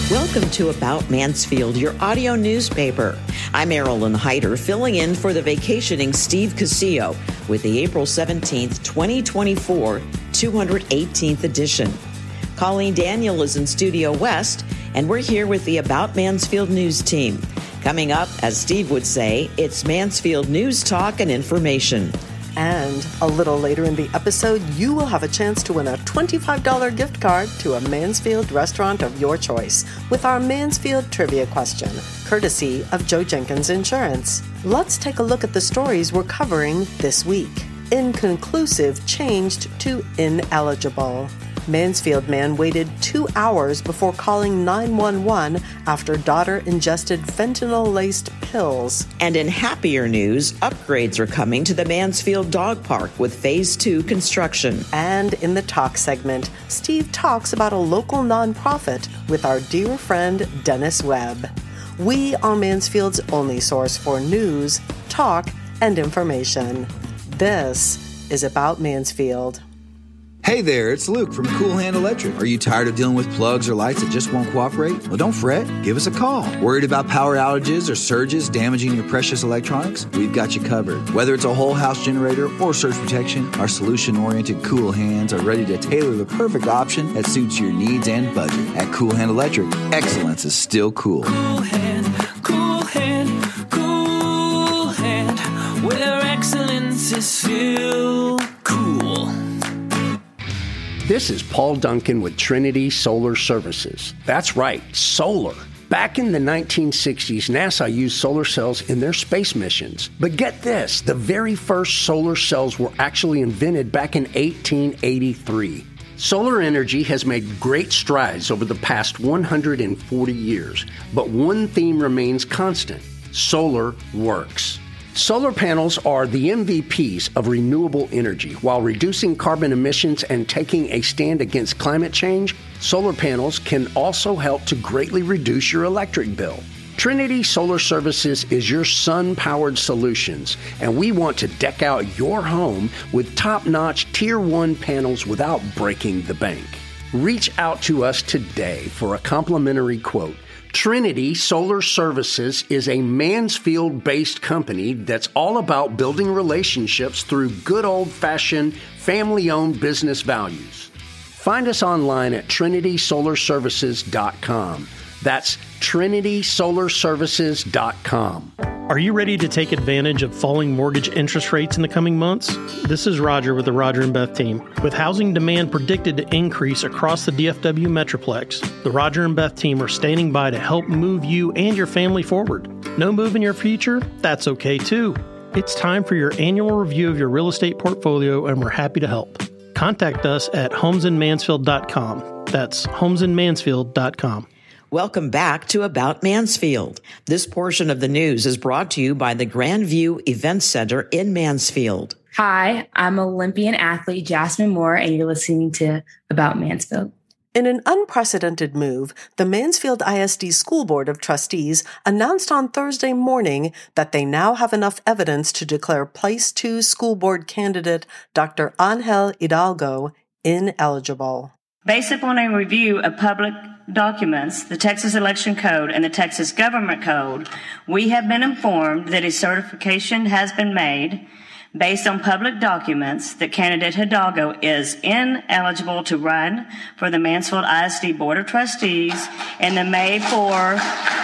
Welcome to About Mansfield, your audio newspaper. I'm Marilyn Hyder, filling in for the vacationing Steve Casillo with the April 17th, 2024, 218th edition. Colleen Daniel is in Studio West, and we're here with the About Mansfield news team. Coming up, as Steve would say, it's Mansfield news, talk, and information. And a little later in the episode, you will have a chance to win a $25 gift card to a Mansfield restaurant of your choice with our Mansfield trivia question, courtesy of Joe Jenkins Insurance. Let's take a look at the stories we're covering this week. Inconclusive changed to ineligible. Mansfield man waited 2 hours before calling 911 after daughter ingested fentanyl-laced pills. And in happier news, upgrades are coming to the Mansfield Dog Park with Phase 2 construction. And in the talk segment, Steve talks about a local nonprofit with our dear friend Dennis Webb. We are Mansfield's only source for news, talk, and information. This is About Mansfield. Hey there, it's Luke from Cool Hand Electric. Are you tired of dealing with plugs or lights that just won't cooperate? Well, don't fret. Give us a call. Worried about power outages or surges damaging your precious electronics? We've got you covered. Whether it's a whole house generator or surge protection, our solution-oriented Cool Hands are ready to tailor the perfect option that suits your needs and budget. At Cool Hand Electric, excellence is still cool. Cool Hand, Cool Hand, Cool Hand, where excellence is still cool. This is Paul Duncan with Trinity Solar Services. That's right, solar. Back in the 1960s, NASA used solar cells in their space missions. But get this, the very first solar cells were actually invented back in 1883. Solar energy has made great strides over the past 140 years, but one theme remains constant: solar works. Solar panels are the MVPs of renewable energy. While reducing carbon emissions and taking a stand against climate change, solar panels can also help to greatly reduce your electric bill. Trinity Solar Services is your sun-powered solutions, and we want to deck out your home with top-notch Tier 1 panels without breaking the bank. Reach out to us today for a complimentary quote. Trinity Solar Services is a Mansfield-based company that's all about building relationships through good old-fashioned, family-owned business values. Find us online at trinitysolarservices.com. That's trinitysolarservices.com. Are you ready to take advantage of falling mortgage interest rates in the coming months? This is Roger with the Roger and Beth team. With housing demand predicted to increase across the DFW Metroplex, the Roger and Beth team are standing by to help move you and your family forward. No move in your future? That's okay too. It's time for your annual review of your real estate portfolio, and we're happy to help. Contact us at homesinmansfield.com. That's homesinmansfield.com. Welcome back to About Mansfield. This portion of the news is brought to you by the Grandview Event Center in Mansfield. Hi, I'm Olympian athlete Jasmine Moore, and you're listening to About Mansfield. In an unprecedented move, the Mansfield ISD School Board of Trustees announced on Thursday morning that they now have enough evidence to declare Place 2 school board candidate Dr. Angel Hidalgo ineligible. Based upon a review of public documents, the Texas Election Code, and the Texas Government Code, we have been informed that a certification has been made based on public documents that candidate Hidalgo is ineligible to run for the Mansfield ISD Board of Trustees in the May 4,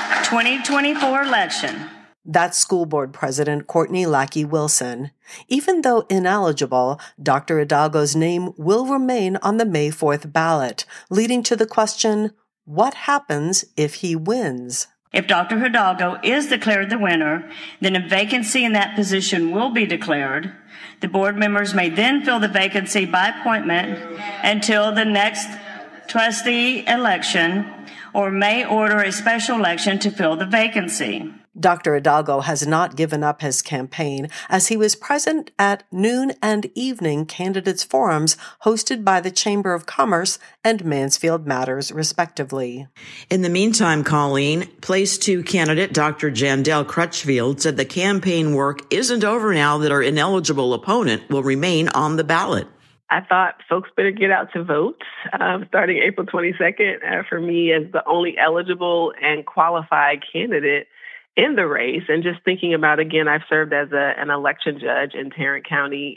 2024 election. That's School Board President Courtney Lackey Wilson. Even though ineligible, Dr. Hidalgo's name will remain on the May 4th ballot, leading to the question, what happens if he wins? If Dr. Hidalgo is declared the winner, then a vacancy in that position will be declared. The board members may then fill the vacancy by appointment until the next trustee election, or may order a special election to fill the vacancy. Dr. Hidalgo has not given up his campaign, as he was present at noon and evening candidates forums hosted by the Chamber of Commerce and Mansfield Matters, respectively. In the meantime, Colleen, Place 2 candidate Dr. Jandel Crutchfield said the campaign work isn't over now that our ineligible opponent will remain on the ballot. I thought folks better get out to vote starting April 22nd for me as the only eligible and qualified candidate in the race. And just thinking about, again, I've served as an election judge in Tarrant County,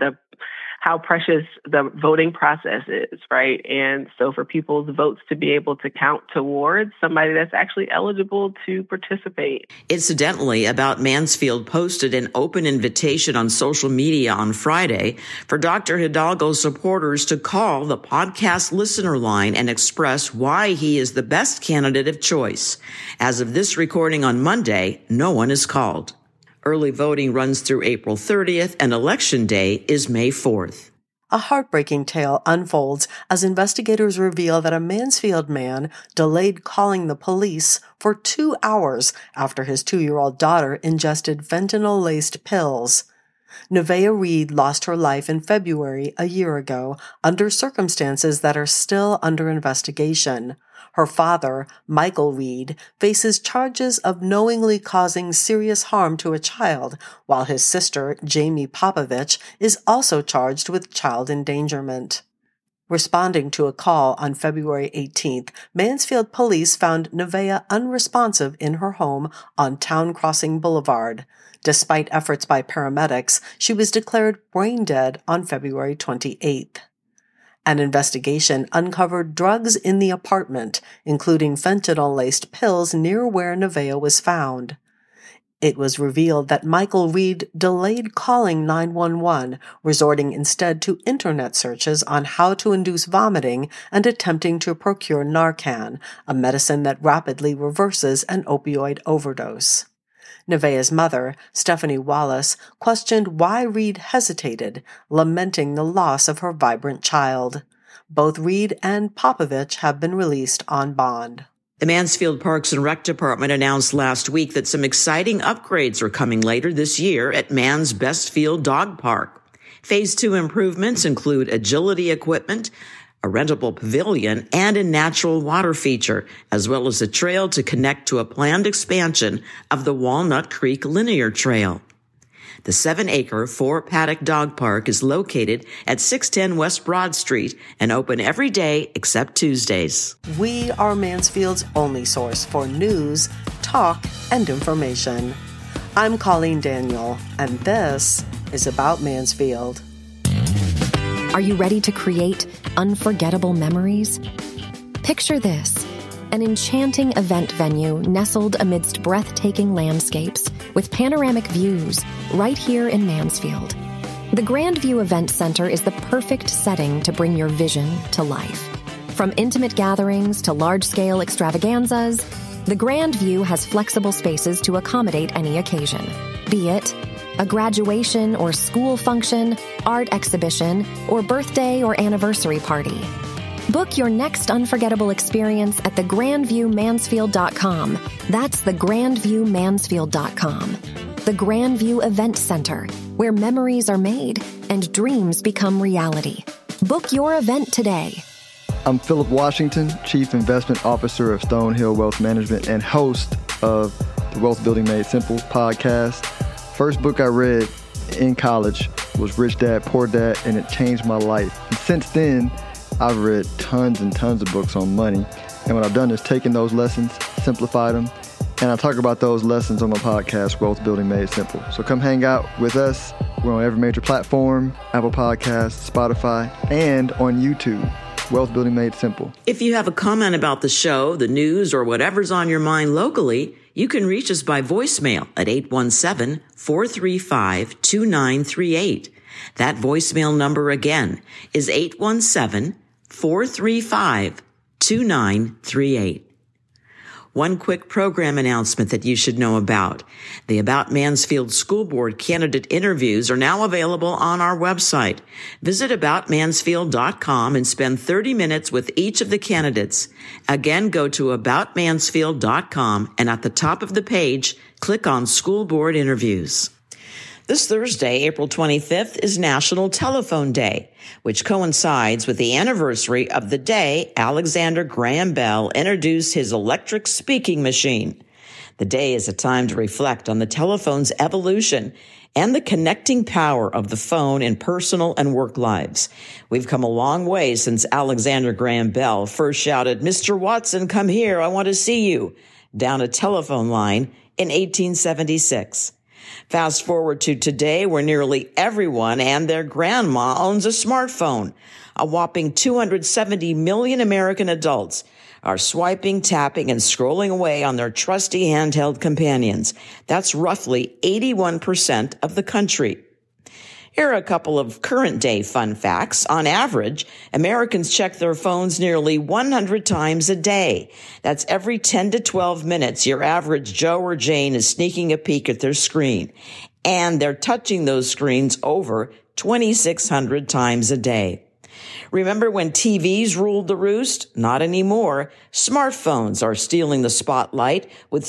how precious the voting process is, right? And so for people's votes to be able to count towards somebody that's actually eligible to participate. Incidentally, About Mansfield posted an open invitation on social media on Friday for Dr. Hidalgo supporters to call the podcast listener line and express why he is the best candidate of choice. As of this recording on Monday, no one is called. Early voting runs through April 30th, and Election Day is May 4th. A heartbreaking tale unfolds as investigators reveal that a Mansfield man delayed calling the police for 2 hours after his 2-year-old daughter ingested fentanyl-laced pills. Nevaeh Reed lost her life in February a year ago under circumstances that are still under investigation. Her father, Michael Reed, faces charges of knowingly causing serious harm to a child, while his sister, Jamie Popovich, is also charged with child endangerment. Responding to a call on February 18th, Mansfield police found Nevaeh unresponsive in her home on Town Crossing Boulevard. Despite efforts by paramedics, she was declared brain dead on February 28th. An investigation uncovered drugs in the apartment, including fentanyl-laced pills near where Nevaeh was found. It was revealed that Michael Reed delayed calling 911, resorting instead to internet searches on how to induce vomiting and attempting to procure Narcan, a medicine that rapidly reverses an opioid overdose. Nevaeh's mother, Stephanie Wallace, questioned why Reed hesitated, lamenting the loss of her vibrant child. Both Reed and Popovich have been released on bond. The Mansfield Parks and Rec Department announced last week that some exciting upgrades are coming later this year at Mann's Bestfield Dog Park. Phase 2 improvements include agility equipment, a rentable pavilion, and a natural water feature, as well as a trail to connect to a planned expansion of the Walnut Creek Linear Trail. The 7-acre, 4-paddock dog park is located at 610 West Broad Street and open every day except Tuesdays. We are Mansfield's only source for news, talk, and information. I'm Colleen Daniel, and this is About Mansfield. Are you ready to create unforgettable memories? Picture this, an enchanting event venue nestled amidst breathtaking landscapes with panoramic views right here in Mansfield. The Grandview Event Center is the perfect setting to bring your vision to life. From intimate gatherings to large-scale extravaganzas, the Grandview has flexible spaces to accommodate any occasion, be it a graduation or school function, art exhibition, or birthday or anniversary party. Book your next unforgettable experience at thegrandviewmansfield.com. That's thegrandviewmansfield.com. The Grandview Event Center, where memories are made and dreams become reality. Book your event today. I'm Philip Washington, Chief Investment Officer of Stonehill Wealth Management and host of the Wealth Building Made Simple podcast. First book I read in college was Rich Dad, Poor Dad, and it changed my life. And since then, I've read tons and tons of books on money. And what I've done is taken those lessons, simplified them, and I talk about those lessons on my podcast, Wealth Building Made Simple. So come hang out with us. We're on every major platform, Apple Podcasts, Spotify, and on YouTube. Wealth Building Made Simple. If you have a comment about the show, the news, or whatever's on your mind locally, you can reach us by voicemail at 817-435-2938. That voicemail number again is 817-435-2938. One quick program announcement that you should know about. The About Mansfield School Board candidate interviews are now available on our website. Visit aboutmansfield.com and spend 30 minutes with each of the candidates. Again, go to aboutmansfield.com and at the top of the page, click on School Board Interviews. This Thursday, April 25th, is National Telephone Day, which coincides with the anniversary of the day Alexander Graham Bell introduced his electric speaking machine. The day is a time to reflect on the telephone's evolution and the connecting power of the phone in personal and work lives. We've come a long way since Alexander Graham Bell first shouted, "Mr. Watson, come here, I want to see you," down a telephone line in 1876. Fast forward to today, where nearly everyone and their grandma owns a smartphone. A whopping 270 million American adults are swiping, tapping, and scrolling away on their trusty handheld companions. That's roughly 81% of the country. Here are a couple of current-day fun facts. On average, Americans check their phones nearly 100 times a day. That's every 10 to 12 minutes, your average Joe or Jane is sneaking a peek at their screen. And they're touching those screens over 2,600 times a day. Remember when TVs ruled the roost? Not anymore. Smartphones are stealing the spotlight, with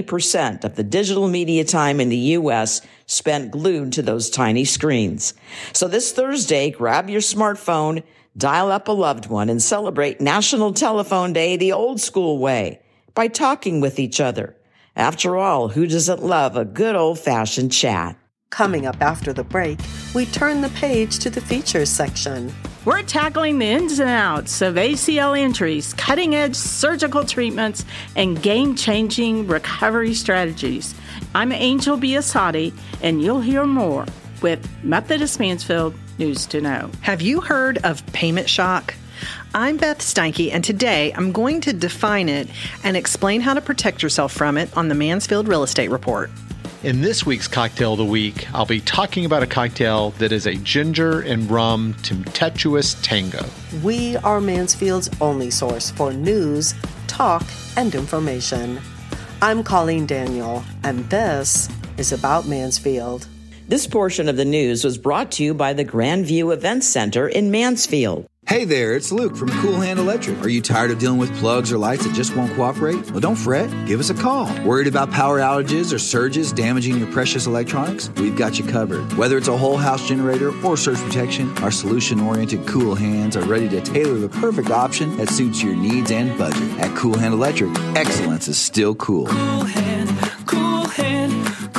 70% of the digital media time in the U.S. spent glued to those tiny screens. So this Thursday, grab your smartphone, dial up a loved one, and celebrate National Telephone Day the old school way, by talking with each other. After all, who doesn't love a good old-fashioned chat? Coming up after the break, we turn the page to the features section. We're tackling the ins and outs of ACL injuries, cutting-edge surgical treatments, and game-changing recovery strategies. I'm Angel Biasotti, and you'll hear more with Methodist Mansfield News to Know. Have you heard of payment shock? I'm Beth Steinke, and today I'm going to define it and explain how to protect yourself from it on the Mansfield Real Estate Report. In this week's Cocktail of the Week, I'll be talking about a cocktail that is a ginger and rum tempestuous tango. We are Mansfield's only source for news, talk, and information. I'm Colleen Daniel, and this is About Mansfield. This portion of the news was brought to you by the Grandview Event Center in Mansfield. Hey there, it's Luke from Cool Hand Electric. Are you tired of dealing with plugs or lights that just won't cooperate? Well, don't fret. Give us a call. Worried about power outages or surges damaging your precious electronics? We've got you covered. Whether it's a whole house generator or surge protection, our solution-oriented Cool Hands are ready to tailor the perfect option that suits your needs and budget. At Cool Hand Electric, excellence is still cool. Cool Hand, Cool Hand,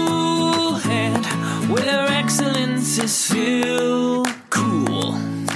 Cool Hand, where excellence is still cool.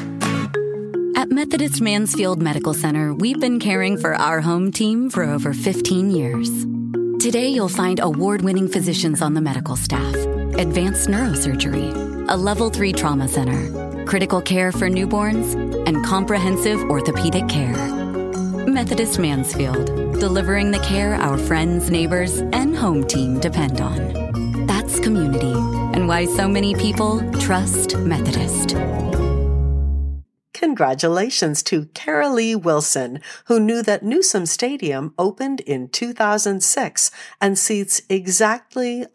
At Methodist Mansfield Medical Center, we've been caring for our home team for over 15 years. Today, you'll find award-winning physicians on the medical staff, advanced neurosurgery, a Level 3 trauma center, critical care for newborns, and comprehensive orthopedic care. Methodist Mansfield, delivering the care our friends, neighbors, and home team depend on. That's community, and why so many people trust Methodist. Congratulations to Cara Lee Wilson, who knew that Newsom Stadium opened in 2006 and seats exactly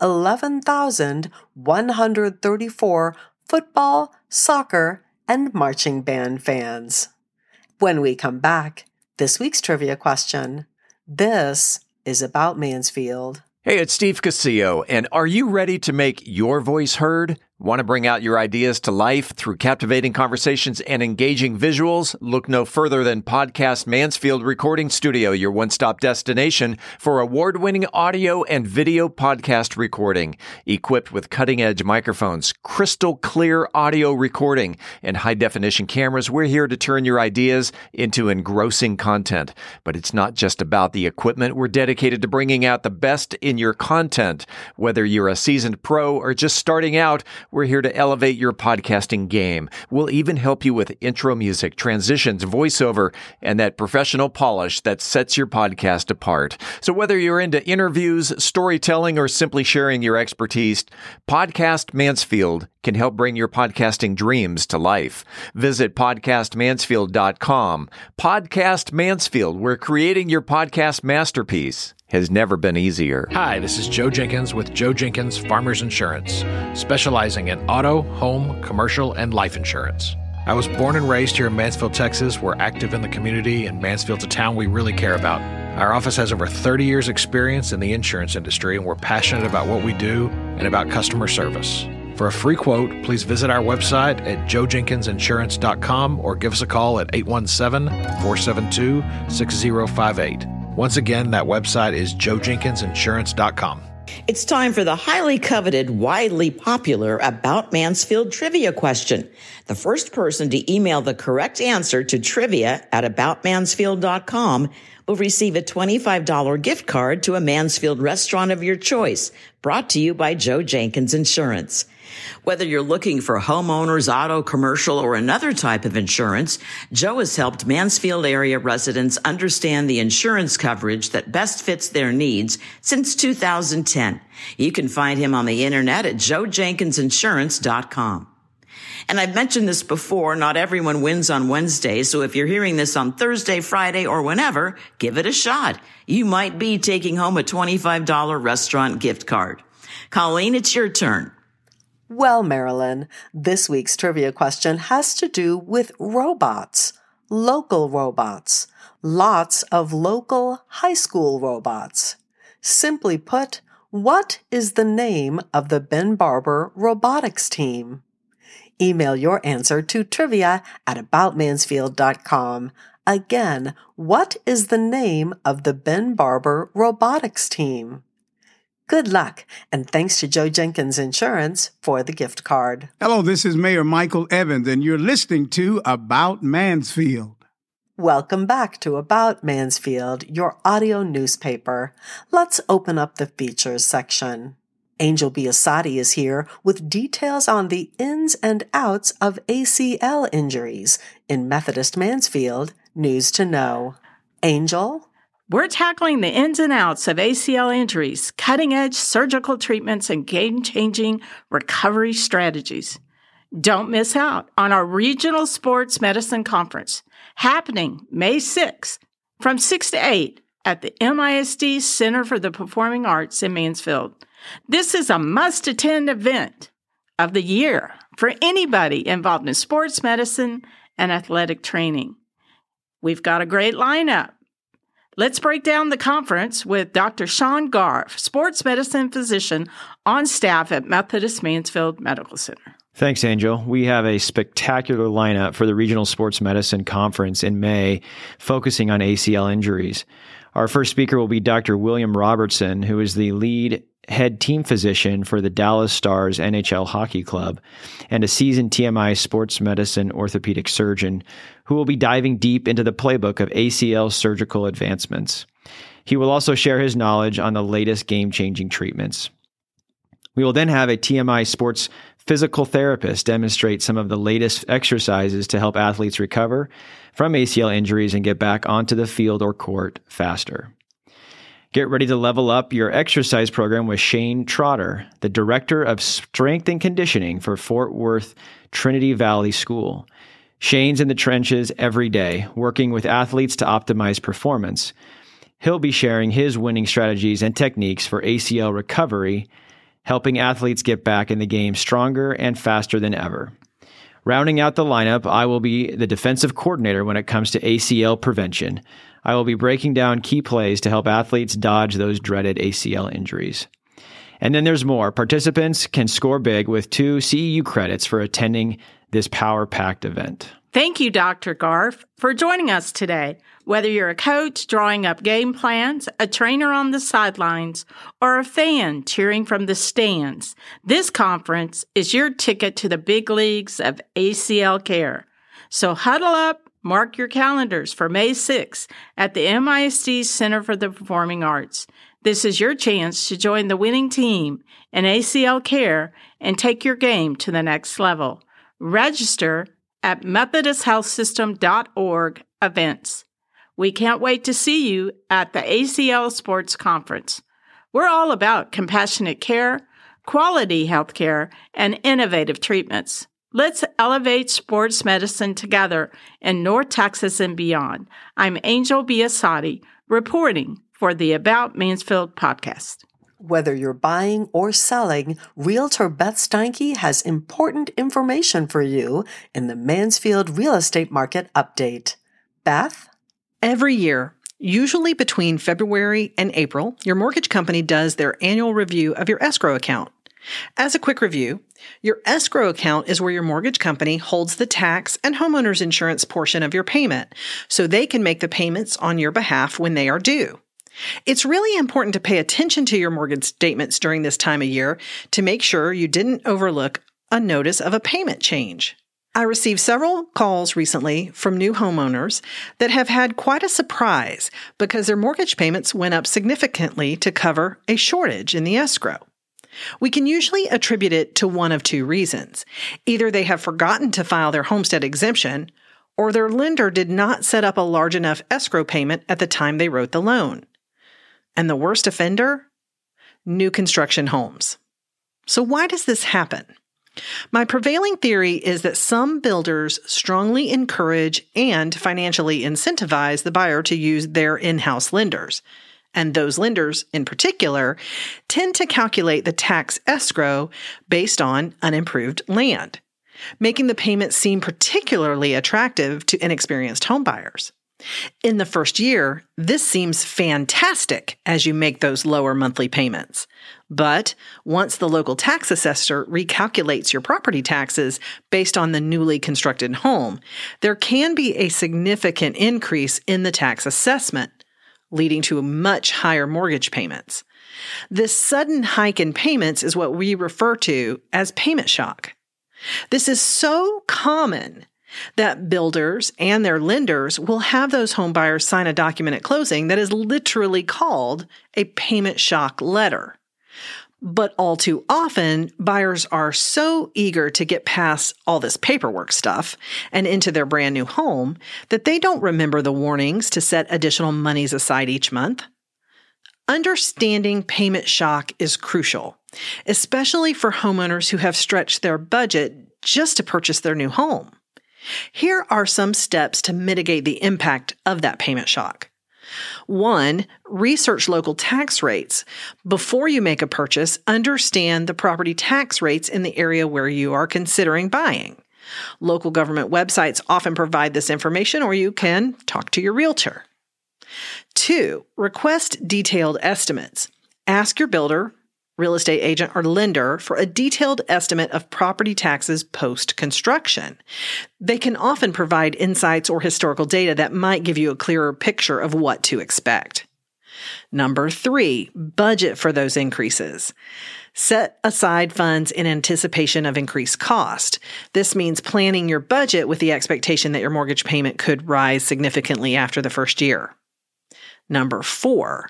11,134 football, soccer, and marching band fans. When we come back, this week's trivia question. This is About Mansfield. Hey, it's Steve Casillo, and are you ready to make your voice heard? Want to bring out your ideas to life through captivating conversations and engaging visuals? Look no further than Podcast Mansfield Recording Studio, your one-stop destination for award-winning audio and video podcast recording. Equipped with cutting-edge microphones, crystal clear audio recording, and high-definition cameras, we're here to turn your ideas into engrossing content. But it's not just about the equipment. We're dedicated to bringing out the best in your content. Whether you're a seasoned pro or just starting out, we're here to elevate your podcasting game. We'll even help you with intro music, transitions, voiceover, and that professional polish that sets your podcast apart. So whether you're into interviews, storytelling, or simply sharing your expertise, Podcast Mansfield can help bring your podcasting dreams to life. Visit podcastmansfield.com. Podcast Mansfield, where creating your podcast masterpiece has never been easier. Hi, this is Joe Jenkins with Joe Jenkins Farmers Insurance, specializing in auto, home, commercial, and life insurance. I was born and raised here in Mansfield, Texas. We're active in the community, and Mansfield's a town we really care about. Our office has over 30 years' experience in the insurance industry, and we're passionate about what we do and about customer service. For a free quote, please visit our website at joejenkinsinsurance.com or give us a call at 817-472-6058. Once again, that website is joejenkinsinsurance.com. It's time for the highly coveted, widely popular About Mansfield trivia question. The first person to email the correct answer to trivia@aboutmansfield.com will receive a $25 gift card to a Mansfield restaurant of your choice, brought to you by Joe Jenkins Insurance. Whether you're looking for homeowners, auto, commercial, or another type of insurance, Joe has helped Mansfield area residents understand the insurance coverage that best fits their needs since 2010. You can find him on the internet at joejenkinsinsurance.com. And I've mentioned this before, not everyone wins on Wednesday, so if you're hearing this on Thursday, Friday, or whenever, give it a shot. You might be taking home a $25 restaurant gift card. Colleen, it's your turn. Well, Marilyn, this week's trivia question has to do with robots, local robots, lots of local high school robots. Simply put, what is the name of the Ben Barber robotics team? Email your answer to trivia@aboutmansfield.com. Again, what is the name of the Ben Barber robotics team? Good luck, and thanks to Joe Jenkins Insurance for the gift card. Hello, this is Mayor Michael Evans, and you're listening to About Mansfield. Welcome back to About Mansfield, your audio newspaper. Let's open up the features section. Angel Biasotti is here with details on the ins and outs of ACL injuries in Methodist Mansfield News to Know. Angel? We're tackling the ins and outs of ACL injuries, cutting-edge surgical treatments, and game-changing recovery strategies. Don't miss out on our Regional Sports Medicine Conference, happening May 6th from 6 to 8 at the MISD Center for the Performing Arts in Mansfield. This is a must-attend event of the year for anybody involved in sports medicine and athletic training. We've got a great lineup. Let's break down the conference with Dr. Sean Garf, sports medicine physician on staff at Methodist Mansfield Medical Center. Thanks, Angel. We have a spectacular lineup for the Regional Sports Medicine Conference in May, focusing on ACL injuries. Our first speaker will be Dr. William Robertson, who is the lead head team physician for the Dallas Stars NHL Hockey Club and a seasoned TMI sports medicine orthopedic surgeon who will be diving deep into the playbook of ACL surgical advancements. He will also share his knowledge on the latest game-changing treatments. We will then have a TMI sports physical therapist demonstrate some of the latest exercises to help athletes recover from ACL injuries and get back onto the field or court faster. Get ready to level up your exercise program with Shane Trotter, the Director of Strength and Conditioning for Fort Worth Trinity Valley School. Shane's in the trenches every day, working with athletes to optimize performance. He'll be sharing his winning strategies and techniques for ACL recovery, helping athletes get back in the game stronger and faster than ever. Rounding out the lineup, I will be the defensive coordinator when it comes to ACL prevention. I will be breaking down key plays to help athletes dodge those dreaded ACL injuries. And then there's more. Participants can score big with 2 CEU credits for attending this power-packed event. Thank you, Dr. Garf, for joining us today. Whether you're a coach drawing up game plans, a trainer on the sidelines, or a fan cheering from the stands, this conference is your ticket to the big leagues of ACL care. So huddle up, mark your calendars for May 6th at the MISD Center for the Performing Arts. This is your chance to join the winning team in ACL care and take your game to the next level. Register at methodisthealthsystem.org events. We can't wait to see you at the ACL Sports Conference. We're all about compassionate care, quality health care, and innovative treatments. Let's elevate sports medicine together in North Texas and beyond. I'm Angel Biasotti, reporting for the About Mansfield podcast. Whether you're buying or selling, Realtor Beth Steinke has important information for you in the Mansfield Real Estate Market Update. Beth? Every year, usually between February and April, your mortgage company does their annual review of your escrow account. As a quick review, your escrow account is where your mortgage company holds the tax and homeowner's insurance portion of your payment, so they can make the payments on your behalf when they are due. It's really important to pay attention to your mortgage statements during this time of year to make sure you didn't overlook a notice of a payment change. I received several calls recently from new homeowners that have had quite a surprise because their mortgage payments went up significantly to cover a shortage in the escrow. We can usually attribute it to one of two reasons. Either they have forgotten to file their homestead exemption, or their lender did not set up a large enough escrow payment at the time they wrote the loan. And the worst offender? New construction homes. So why does this happen? My prevailing theory is that some builders strongly encourage and financially incentivize the buyer to use their in-house lenders. And those lenders, in particular, tend to calculate the tax escrow based on unimproved land, making the payment seem particularly attractive to inexperienced homebuyers. In the first year, this seems fantastic as you make those lower monthly payments. But once the local tax assessor recalculates your property taxes based on the newly constructed home, there can be a significant increase in the tax assessment, leading to much higher mortgage payments. This sudden hike in payments is what we refer to as payment shock. This is so common that builders and their lenders will have those home buyers sign a document at closing that is literally called a payment shock letter. But all too often, buyers are so eager to get past all this paperwork stuff and into their brand new home that they don't remember the warnings to set additional monies aside each month. Understanding payment shock is crucial, especially for homeowners who have stretched their budget just to purchase their new home. Here are some steps to mitigate the impact of that payment shock. 1, research local tax rates. Before you make a purchase, understand the property tax rates in the area where you are considering buying. Local government websites often provide this information, or you can talk to your realtor. 2, request detailed estimates. Ask your builder, real estate agent, or lender for a detailed estimate of property taxes post-construction. They can often provide insights or historical data that might give you a clearer picture of what to expect. Number 3, budget for those increases. Set aside funds in anticipation of increased cost. This means planning your budget with the expectation that your mortgage payment could rise significantly after the first year. Number 4,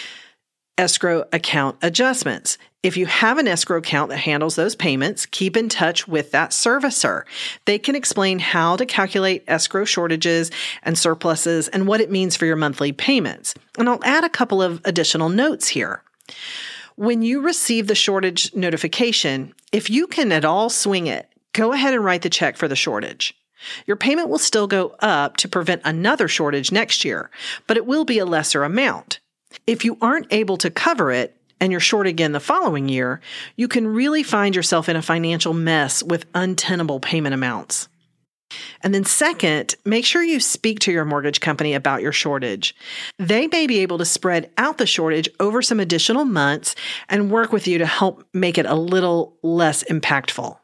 escrow account adjustments. If you have an escrow account that handles those payments, keep in touch with that servicer. They can explain how to calculate escrow shortages and surpluses and what it means for your monthly payments. And I'll add a couple of additional notes here. When you receive the shortage notification, if you can at all swing it, go ahead and write the check for the shortage. Your payment will still go up to prevent another shortage next year, but it will be a lesser amount. If you aren't able to cover it and you're short again the following year, you can really find yourself in a financial mess with untenable payment amounts. And then second, make sure you speak to your mortgage company about your shortage. They may be able to spread out the shortage over some additional months and work with you to help make it a little less impactful.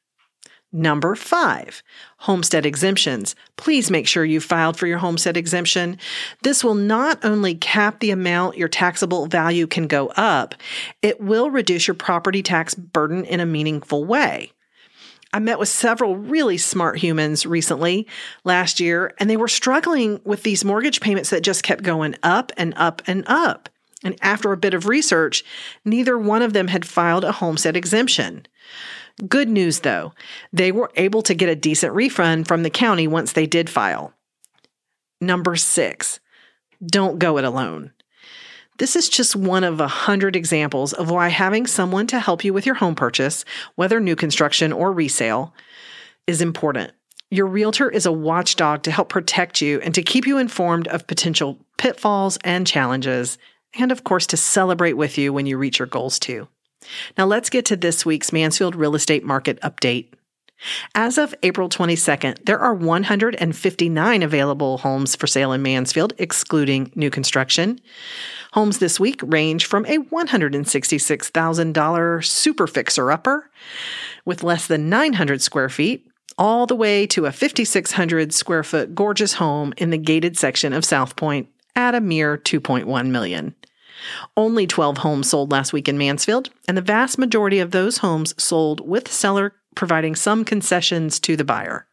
Number 5, homestead exemptions. Please make sure you filed for your homestead exemption. This will not only cap the amount your taxable value can go up, it will reduce your property tax burden in a meaningful way. I met with several really smart humans recently last year, and they were struggling with these mortgage payments that just kept going up and up and up. And after a bit of research, neither one of them had filed a homestead exemption. Good news, though. They were able to get a decent refund from the county once they did file. Number 6, don't go it alone. This is just one of 100 examples of why having someone to help you with your home purchase, whether new construction or resale, is important. Your realtor is a watchdog to help protect you and to keep you informed of potential pitfalls and challenges, and of course to celebrate with you when you reach your goals too. Now let's get to this week's Mansfield Real Estate Market Update. As of April 22nd, there are 159 available homes for sale in Mansfield, excluding new construction. Homes this week range from a $166,000 super fixer-upper with less than 900 square feet, all the way to a 5,600 square foot gorgeous home in the gated section of South Point at a mere $2.1 million. Only 12 homes sold last week in Mansfield, and the vast majority of those homes sold with the seller providing some concessions to the buyer.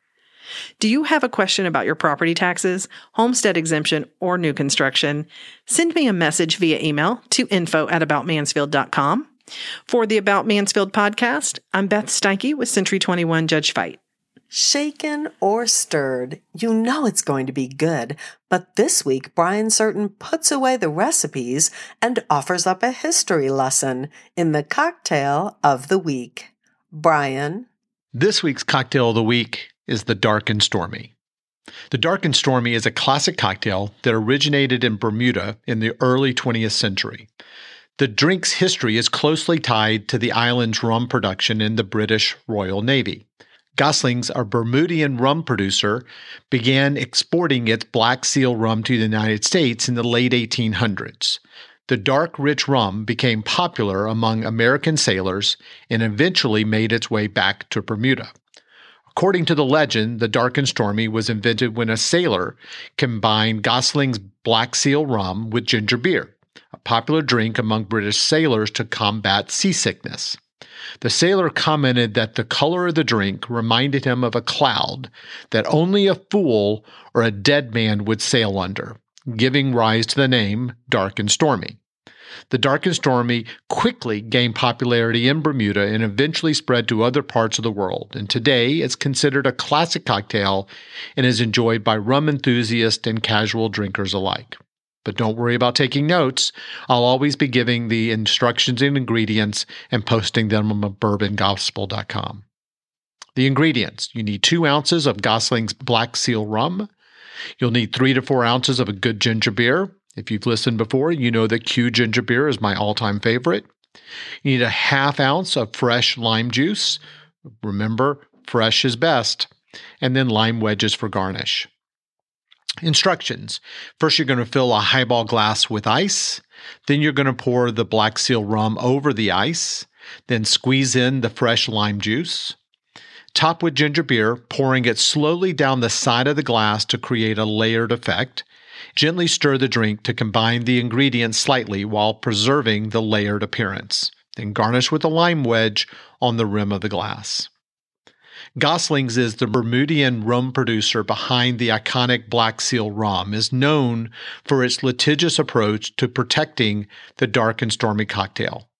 Do you have a question about your property taxes, homestead exemption, or new construction? Send me a message via email to info@aboutmansfield.com. For the About Mansfield podcast, I'm Beth Steinke with Century 21 Judge Fight. Shaken or stirred, you know it's going to be good. But this week, Brian Certain puts away the recipes and offers up a history lesson in the cocktail of the week. Brian? This week's cocktail of the week is the Dark and Stormy. The Dark and Stormy is a classic cocktail that originated in Bermuda in the early 20th century. The drink's history is closely tied to the island's rum production in the British Royal Navy. Gosling's, a Bermudian rum producer, began exporting its Black Seal rum to the United States in the late 1800s. The dark, rich rum became popular among American sailors and eventually made its way back to Bermuda. According to the legend, the Dark and Stormy was invented when a sailor combined Gosling's Black Seal rum with ginger beer, a popular drink among British sailors to combat seasickness. The sailor commented that the color of the drink reminded him of a cloud that only a fool or a dead man would sail under, giving rise to the name Dark and Stormy. The Dark and Stormy quickly gained popularity in Bermuda and eventually spread to other parts of the world, and today it's considered a classic cocktail and is enjoyed by rum enthusiasts and casual drinkers alike. But don't worry about taking notes. I'll always be giving the instructions and ingredients and posting them on bourbongospel.com. The ingredients: you need 2 ounces of Gosling's Black Seal rum. You'll need 3 to 4 ounces of a good ginger beer. If you've listened before, you know that Q ginger beer is my all-time favorite. You need a ½ ounce of fresh lime juice. Remember, fresh is best. And then lime wedges for garnish. Instructions. First, you're going to fill a highball glass with ice. Then you're going to pour the Black Seal rum over the ice. Then squeeze in the fresh lime juice. Top with ginger beer, pouring it slowly down the side of the glass to create a layered effect. Gently stir the drink to combine the ingredients slightly while preserving the layered appearance. Then garnish with a lime wedge on the rim of the glass. Gosling's is the Bermudian rum producer behind the iconic Black Seal rum, is known for its litigious approach to protecting the Dark and Stormy cocktail.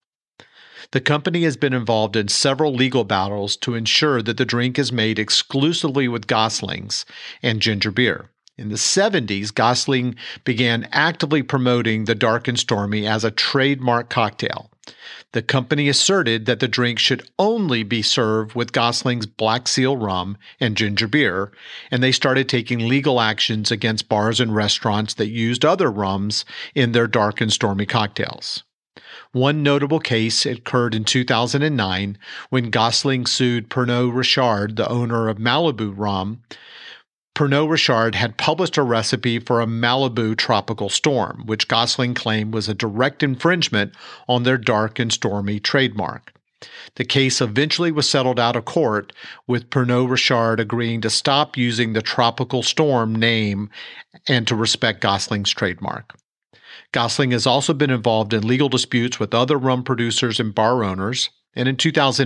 The company has been involved in several legal battles to ensure that the drink is made exclusively with Gosling's and ginger beer. In the 70s, Gosling began actively promoting the Dark and Stormy as a trademark cocktail. The company asserted that the drink should only be served with Gosling's Black Seal rum and ginger beer, and they started taking legal actions against bars and restaurants that used other rums in their Dark and Stormy cocktails. One notable case occurred in 2009 when Gosling sued Pernod Ricard, the owner of Malibu Rum. Pernod Ricard had published a recipe for a Malibu Tropical Storm, which Gosling claimed was a direct infringement on their Dark and Stormy trademark. The case eventually was settled out of court, with Pernod Ricard agreeing to stop using the Tropical Storm name and to respect Gosling's trademark. Gosling has also been involved in legal disputes with other rum producers and bar owners. And in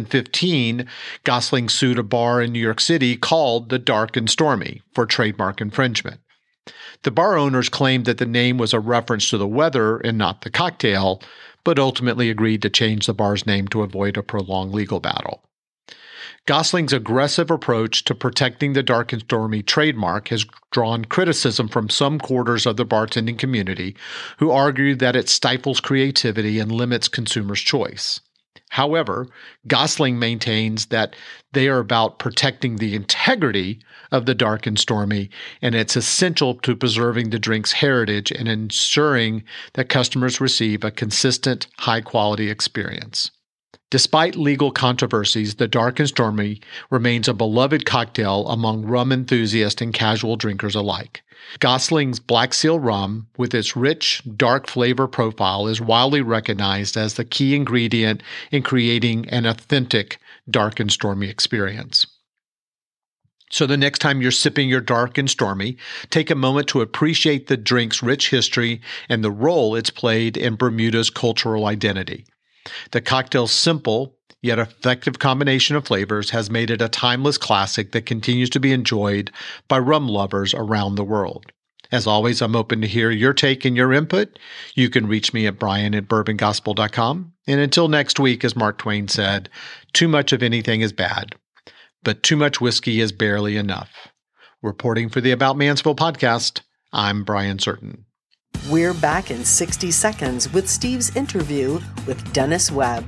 2015, Gosling sued a bar in New York City called the Dark and Stormy for trademark infringement. The bar owners claimed that the name was a reference to the weather and not the cocktail, but ultimately agreed to change the bar's name to avoid a prolonged legal battle. Gosling's aggressive approach to protecting the Dark and Stormy trademark has drawn criticism from some quarters of the bartending community, who argue that it stifles creativity and limits consumers' choice. However, Gosling maintains that they are about protecting the integrity of the Dark and Stormy, and it's essential to preserving the drink's heritage and ensuring that customers receive a consistent, high-quality experience. Despite legal controversies, the Dark and Stormy remains a beloved cocktail among rum enthusiasts and casual drinkers alike. Gosling's Black Seal rum, with its rich, dark flavor profile, is widely recognized as the key ingredient in creating an authentic Dark and Stormy experience. So the next time you're sipping your dark and stormy, take a moment to appreciate the drink's rich history and the role it's played in Bermuda's cultural identity. The cocktail's simple yet effective combination of flavors has made it a timeless classic that continues to be enjoyed by rum lovers around the world. As always, I'm open to hear your take and your input. You can reach me at brian@bourbongospel.com. And until next week, as Mark Twain said, too much of anything is bad, but too much whiskey is barely enough. Reporting for the About Mansfield podcast, I'm Brian Certain. We're back in 60 seconds with Steve's interview with Dennis Webb.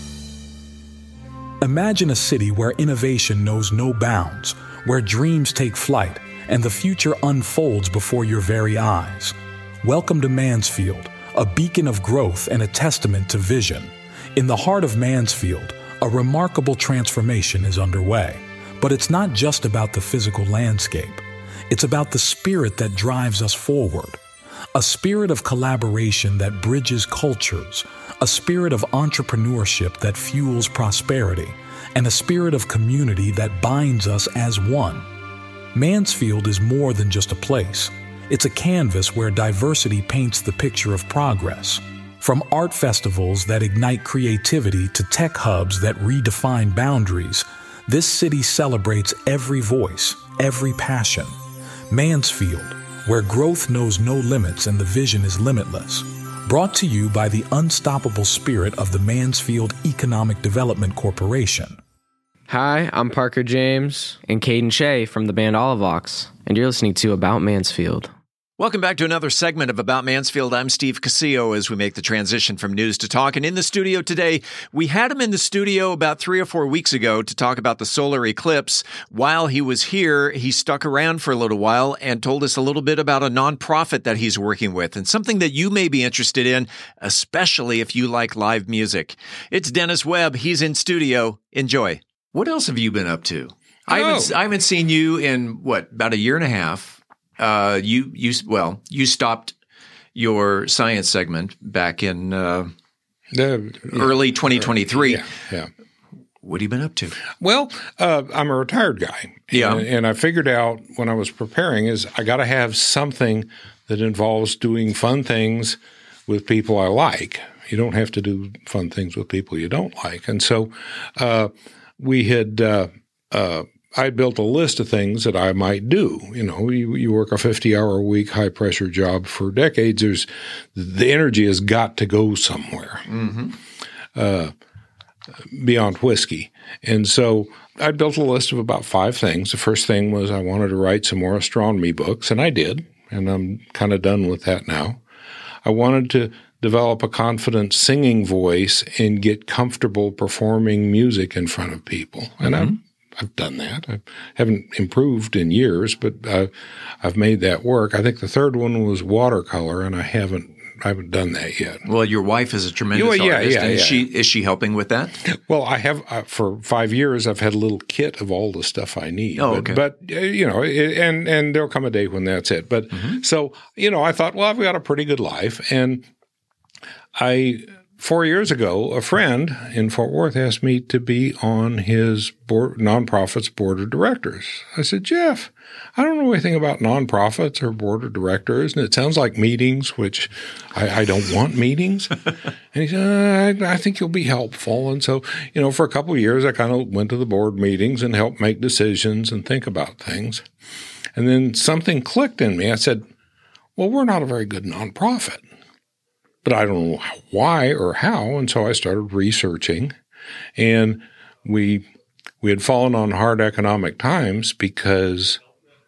Imagine a city where innovation knows no bounds, where dreams take flight, and the future unfolds before your very eyes. Welcome to Mansfield, a beacon of growth and a testament to vision. In the heart of Mansfield, a remarkable transformation is underway. But it's not just about the physical landscape. It's about the spirit that drives us forward. A spirit of collaboration that bridges cultures, a spirit of entrepreneurship that fuels prosperity, and a spirit of community that binds us as one. Mansfield is more than just a place. It's a canvas where diversity paints the picture of progress. From art festivals that ignite creativity to tech hubs that redefine boundaries, this city celebrates every voice, every passion. Mansfield, where growth knows no limits and the vision is limitless. Brought to you by the unstoppable spirit of the Mansfield Economic Development Corporation. Hi, I'm Parker James and Caden Shea from the band Olivox, and you're listening to About Mansfield. Welcome back to another segment of About Mansfield. I'm Steve Casillo as we make the transition from news to talk. And in the studio today, we had him in the studio about 3 or 4 weeks ago to talk about the solar eclipse. While he was here, he stuck around for a little while and told us a little bit about a nonprofit that he's working with and something that you may be interested in, especially if you like live music. It's Dennis Webb. He's in studio. Enjoy. What else have you been up to? I haven't seen you in, about a year and a half. You stopped your science segment back in early 2023. Yeah. What have you been up to? Well, I'm a retired guy. Yeah. And I figured out when I was preparing is I got to have something that involves doing fun things with people I like. You don't have to do fun things with people you don't like. And so I built a list of things that I might do. You know, you work a 50-hour-a-week high-pressure job for decades. The energy has got to go somewhere beyond whiskey. And so I built a list of about 5 things. The first thing was I wanted to write some more astronomy books, and I did, and I'm kind of done with that now. I wanted to develop a confident singing voice and get comfortable performing music in front of people. And I've done that. I haven't improved in years, but I've made that work. I think the third one was watercolor, and I haven't done that yet. Well, your wife is a tremendous artist. Is she helping with that? Well, I have for 5 years. I've had a little kit of all the stuff I need. Oh, okay. But and there'll come a day when that's it. But so I thought, well, I've got a pretty good life, and 4 years ago, a friend in Fort Worth asked me to be on his nonprofit's board of directors. I said, Jeff, I don't know anything about nonprofits or board of directors, and it sounds like meetings, which I don't want meetings. And he said, I think you'll be helpful. And so, for a couple of years, I kind of went to the board meetings and helped make decisions and think about things. And then something clicked in me. I said, well, we're not a very good nonprofit. But I don't know why or how, and so I started researching, and we had fallen on hard economic times because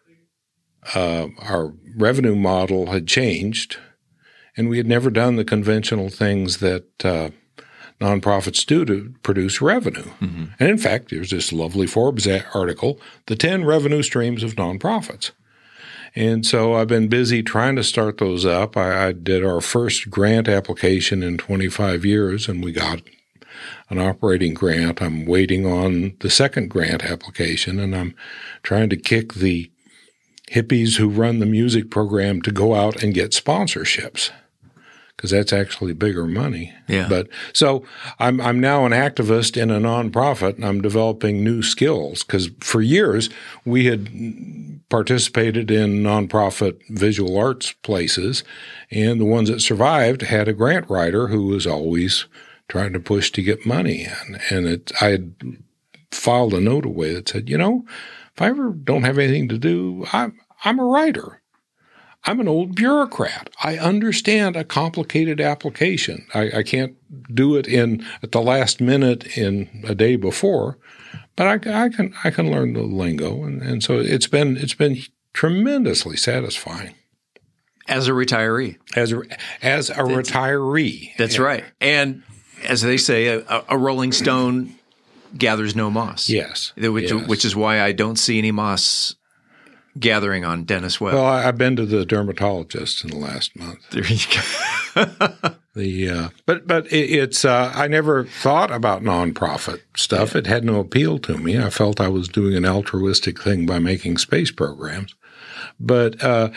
our revenue model had changed, and we had never done the conventional things that nonprofits do to produce revenue. And in fact, there's this lovely Forbes article, The 10 Revenue Streams of Nonprofits. And so I've been busy trying to start those up. I did our first grant application in 25 years, and we got an operating grant. I'm waiting on the second grant application, and I'm trying to kick the hippies who run the music program to go out and get sponsorships. because that's actually bigger money. Yeah. But so I'm now an activist in a nonprofit, and I'm developing new skills because for years we had participated in nonprofit visual arts places, and the ones that survived had a grant writer who was always trying to push to get money in. And I had filed a note away that said, if I ever don't have anything to do, I'm a writer. I'm an old bureaucrat. I understand a complicated application. I can't do it at the last minute in a day before, but I can learn the lingo, and so it's been tremendously satisfying. As a retiree. As a retiree. That's right. And as they say, a rolling stone gathers no moss. Yes. Which is why I don't see any moss gathering on Dennis Webb. Well, I've been to the dermatologist in the last month. There you go. But it's I never thought about nonprofit stuff. Yeah. It had no appeal to me. I felt I was doing an altruistic thing by making space programs. But I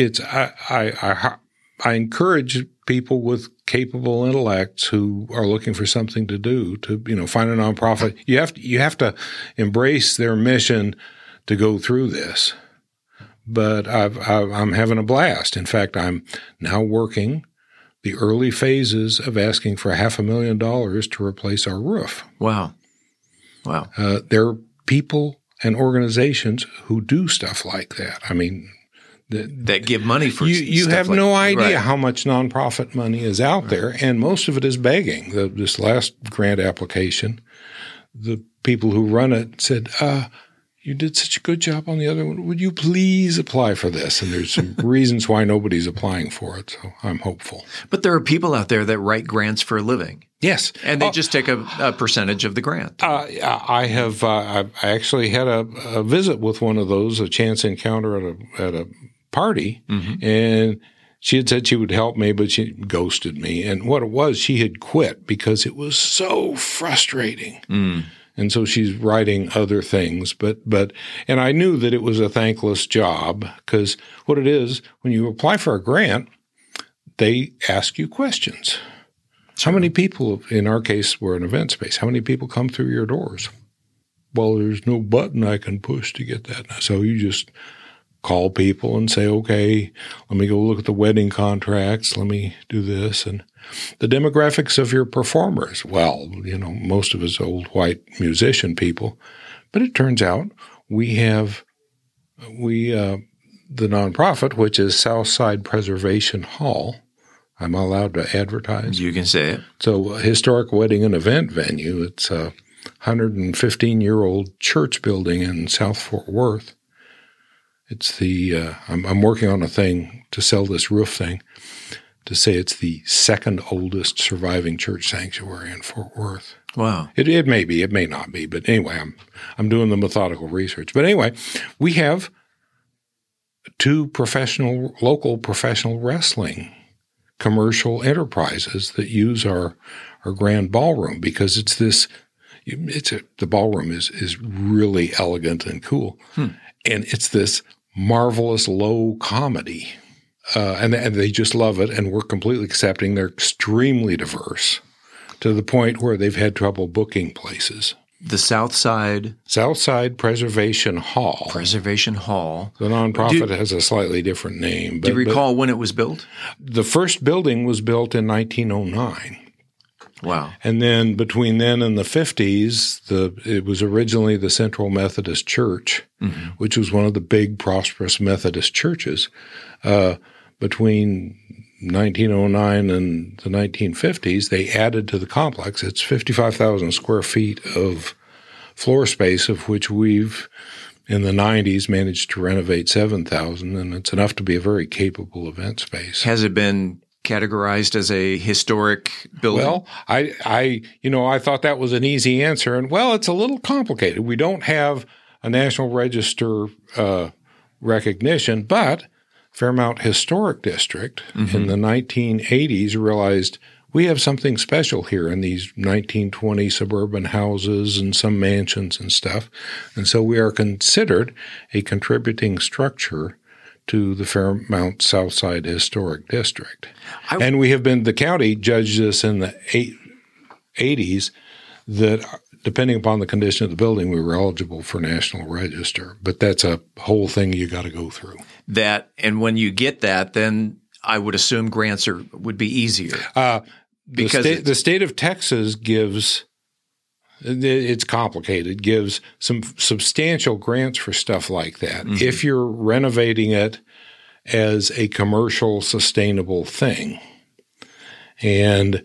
encourage people with capable intellects who are looking for something to do to find a nonprofit. You have to embrace their mission to go through this. But I'm having a blast. In fact, I'm now working the early phases of asking for $500,000 to replace our roof. Wow. There are people and organizations who do stuff like that. I mean, that give money for you stuff have like no that. idea Right. how much nonprofit money is out there, and most of it is begging. This last grant application, the people who run it said, you did such a good job on the other one. Would you please apply for this? And there's some reasons why nobody's applying for it, so I'm hopeful. But there are people out there that write grants for a living. Yes. And they just take a percentage of the grant. I actually had a visit with one of those, a chance encounter at a party, and she had said she would help me, but she ghosted me. And what it was, she had quit because it was so frustrating. And so she's writing other things, and I knew that it was a thankless job because what it is, when you apply for a grant, they ask you questions. How many people, in our case, we're an event space, how many people come through your doors? Well, there's no button I can push to get that. So you just call people and say, okay, let me go look at the wedding contracts. Let me do this. And the demographics of your performers, well, most of us old white musician people, but it turns out we the nonprofit, which is Southside Preservation Hall. I'm allowed to advertise. You can say it. So a historic wedding and event venue. It's a 115-year-old church building in South Fort Worth. It's I'm working on a thing to sell this roof thing to say it's the second oldest surviving church sanctuary in Fort Worth. Wow. It may be, it may not be, but anyway, I'm doing the methodical research. But anyway, we have two local professional wrestling commercial enterprises that use our grand ballroom because the ballroom is really elegant and cool. And it's this marvelous low comedy. And they just love it, and we're completely accepting. They're extremely diverse to the point where they've had trouble booking places. The Southside Preservation Hall. Preservation Hall. The nonprofit has a slightly different name. Do you recall when it was built? The first building was built in 1909. Wow. And then between then and the 50s, it was originally the Central Methodist Church, which was one of the big, prosperous Methodist churches. Between 1909 and the 1950s, they added to the complex. It's 55,000 square feet of floor space, of which we've, in the 90s, managed to renovate 7,000, and it's enough to be a very capable event space. Has it been categorized as a historic building? Well, I thought that was an easy answer, and it's a little complicated. We don't have a National Register recognition, but Fairmount Historic District in the 1980s realized we have something special here in these 1920 suburban houses and some mansions and stuff. And so we are considered a contributing structure to the Fairmount Southside Historic District. And we have been, the county judged us in the 80s that depending upon the condition of the building, we were eligible for National Register. But that's a whole thing you got to go through. That, and when you get that, then I would assume grants would be easier. Because the state of Texas gives, it's complicated, gives some substantial grants for stuff like that. Mm-hmm. If you're renovating it as a commercial sustainable thing. And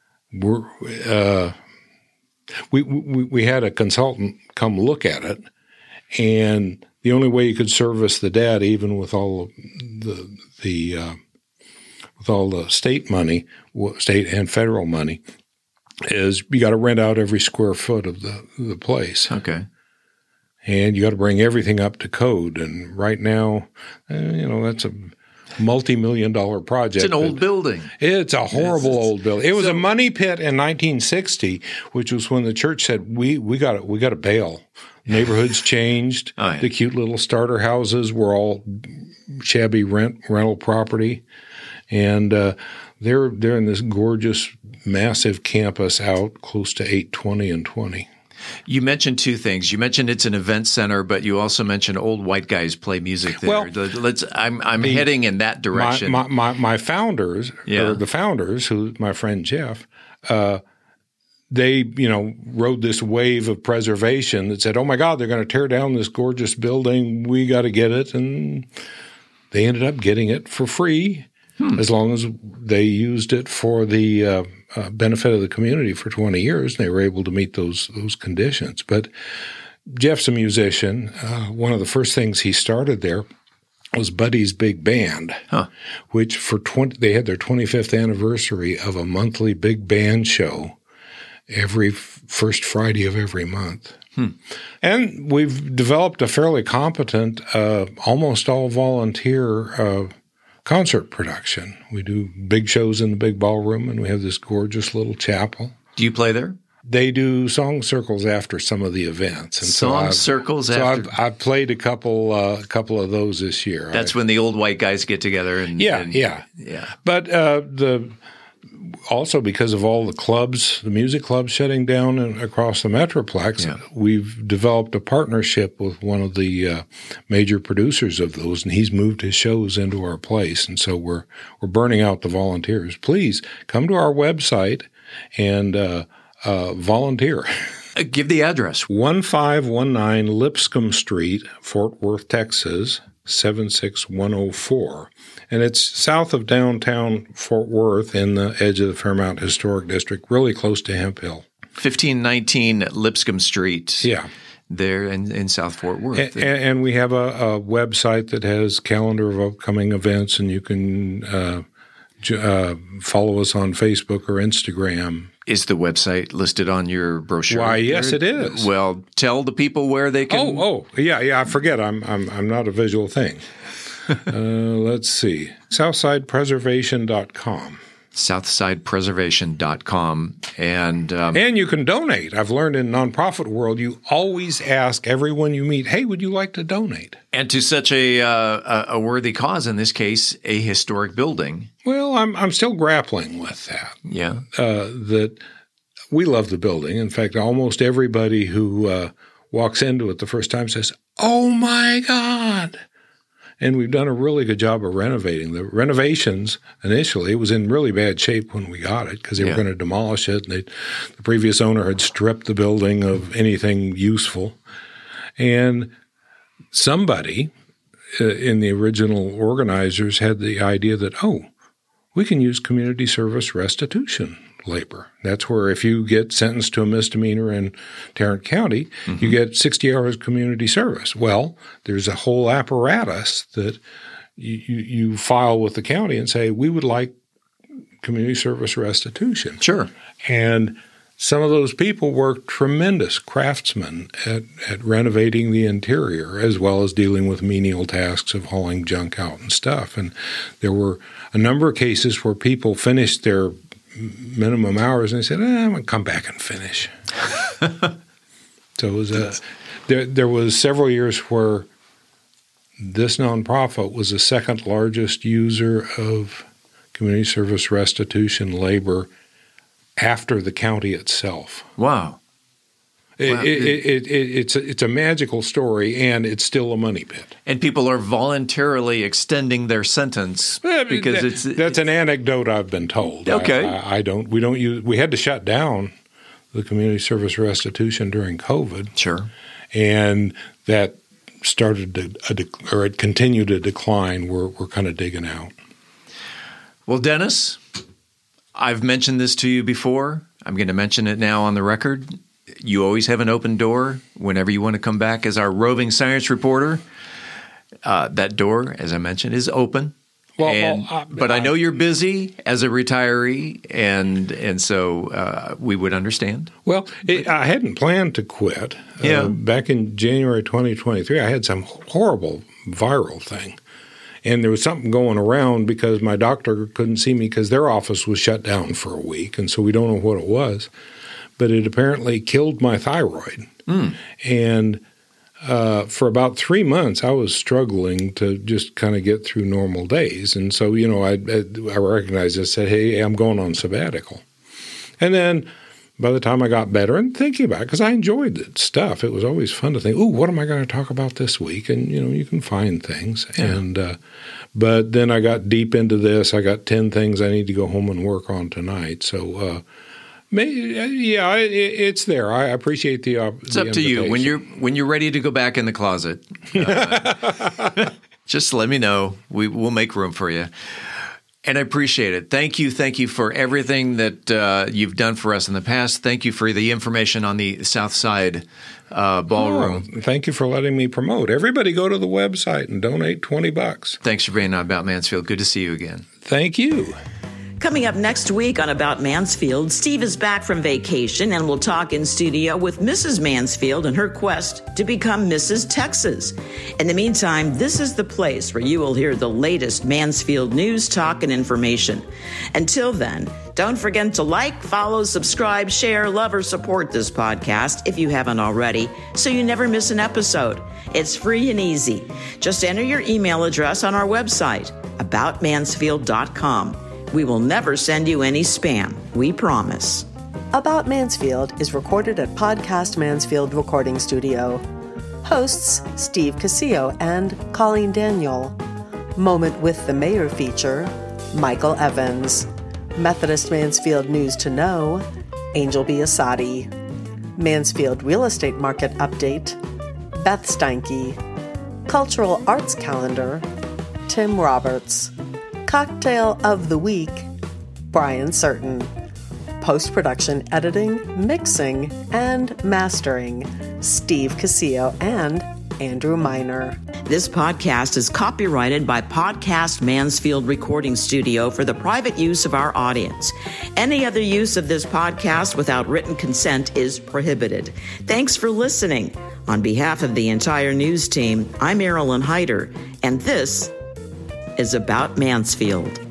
we had a consultant come look at it, and the only way you could service the debt, even with all the state money, state and federal money, is you got to rent out every square foot of the place. Okay. And you got to bring everything up to code. And right now, that's a multi-million-dollar project. It's an old building. It's a horrible old building. It was a money pit in 1960, which was when the church said, we got to bail. Neighborhoods changed. Oh, yeah. The cute little starter houses were all shabby rental property. And they're in this gorgeous, massive campus out close to 820 and 20. You mentioned two things. You mentioned it's an event center, but you also mentioned old white guys play music there. Well, I'm heading in that direction. My founders, or the founders, who's my friend Jeff, they rode this wave of preservation that said, "Oh my God, they're going to tear down this gorgeous building. We got to get it," and they ended up getting it for free. As long as they used it for the benefit of the community for 20 years, and they were able to meet those conditions. But Jeff's a musician. One of the first things he started there was Buddy's Big Band, which they had their 25th anniversary of a monthly big band show every first Friday of every month. And we've developed a fairly competent, almost all volunteer concert production. We do big shows in the big ballroom, and we have this gorgeous little chapel. Do you play there? They do song circles after some of the events. And circles after. I've played a couple of those this year. That's when the old white guys get together. Yeah. But also because of all the clubs, the music clubs shutting down across the Metroplex, we've developed a partnership with one of the major producers of those, and he's moved his shows into our place. And so we're burning out the volunteers. Please come to our website and volunteer. Give the address. 1519 Lipscomb Street, Fort Worth, Texas, 76104. And it's south of downtown Fort Worth in the edge of the Fairmount Historic District, really close to Hemp Hill. 1519 Lipscomb Street. Yeah. There in South Fort Worth. And we have a website that has calendar of upcoming events, and you can follow us on Facebook or Instagram. Is the website listed on your brochure? Why, yes, it is. Well, tell the people where they can. Yeah. I forget. I'm not a visual thing. Let's see. SouthsidePreservation.com. SouthsidePreservation.com. And you can donate. I've learned in nonprofit world, you always ask everyone you meet, "Hey, would you like to donate?" And to such a worthy cause, in this case, a historic building. Well, I'm still grappling with that. Yeah. That we love the building. In fact, almost everybody who walks into it the first time says, "Oh my God." And we've done a really good job of renovating. The renovations, initially, it was in really bad shape when we got it because they were going to demolish it. And the previous owner had stripped the building of anything useful. And somebody in the original organizers had the idea that, we can use community service restitution labor. That's where if you get sentenced to a misdemeanor in Tarrant County, you get 60 hours community service. Well, there's a whole apparatus that you file with the county and say, we would like community service restitution. Sure. And some of those people were tremendous craftsmen at renovating the interior as well as dealing with menial tasks of hauling junk out and stuff. And there were a number of cases where people finished their minimum hours, and they said, I'm going to come back and finish. So it was there was several years where this nonprofit was the second largest user of community service restitution labor after the county itself. Wow. It's a magical story, and it's still a money pit. And people are voluntarily extending their sentence because that's an anecdote I've been told. Okay. We had to shut down the community service restitution during COVID. Sure. And that started it continued to decline. We're kind of digging out. Well, Dennis, I've mentioned this to you before. I'm going to mention it now on the record. You always have an open door whenever you want to come back as our roving science reporter. That door, as I mentioned, is open. But I know you're busy as a retiree, and so we would understand. Well, I hadn't planned to quit. Back in January 2023, I had some horrible viral thing. And there was something going around because my doctor couldn't see me because their office was shut down for a week, and so we don't know what it was. But it apparently killed my thyroid. And for about 3 months, I was struggling to just kind of get through normal days. And so, I recognized this, said, hey, I'm going on sabbatical. And then by the time I got better and thinking about it, because I enjoyed the stuff, it was always fun to think, what am I going to talk about this week? And, you can find things. Yeah. And but then I got deep into this. I got 10 things I need to go home and work on tonight. So, it's there. I appreciate the It's up to you. When you're ready to go back in the closet, just let me know. We'll make room for you. And I appreciate it. Thank you for everything that you've done for us in the past. Thank you for the information on the South Side Ballroom. Thank you for letting me promote. Everybody go to the website and donate $20. Thanks for being on About Mansfield. Good to see you again. Thank you. Coming up next week on About Mansfield, Steve is back from vacation and we'll talk in studio with Mrs. Mansfield and her quest to become Mrs. Texas. In the meantime, this is the place where you will hear the latest Mansfield news, talk, and information. Until then, don't forget to like, follow, subscribe, share, love, or support this podcast if you haven't already, so you never miss an episode. It's free and easy. Just enter your email address on our website, aboutmansfield.com. We will never send you any spam. We promise. About Mansfield is recorded at Podcast Mansfield Recording Studio. Hosts Steve Casillo and Colleen Daniel. Moment with the Mayor feature, Michael Evans. Methodist Mansfield News to Know, Angel Biasotti. Mansfield Real Estate Market Update, Beth Steinke. Cultural Arts Calendar, Tim Roberts. Cocktail of the Week, Brian Certain. Post-production editing, mixing, and mastering, Steve Casillo and Andrew Miner. This podcast is copyrighted by Podcast Mansfield Recording Studio for the private use of our audience. Any other use of this podcast without written consent is prohibited. Thanks for listening. On behalf of the entire news team, I'm Marilyn Hyder, and this is About Mansfield.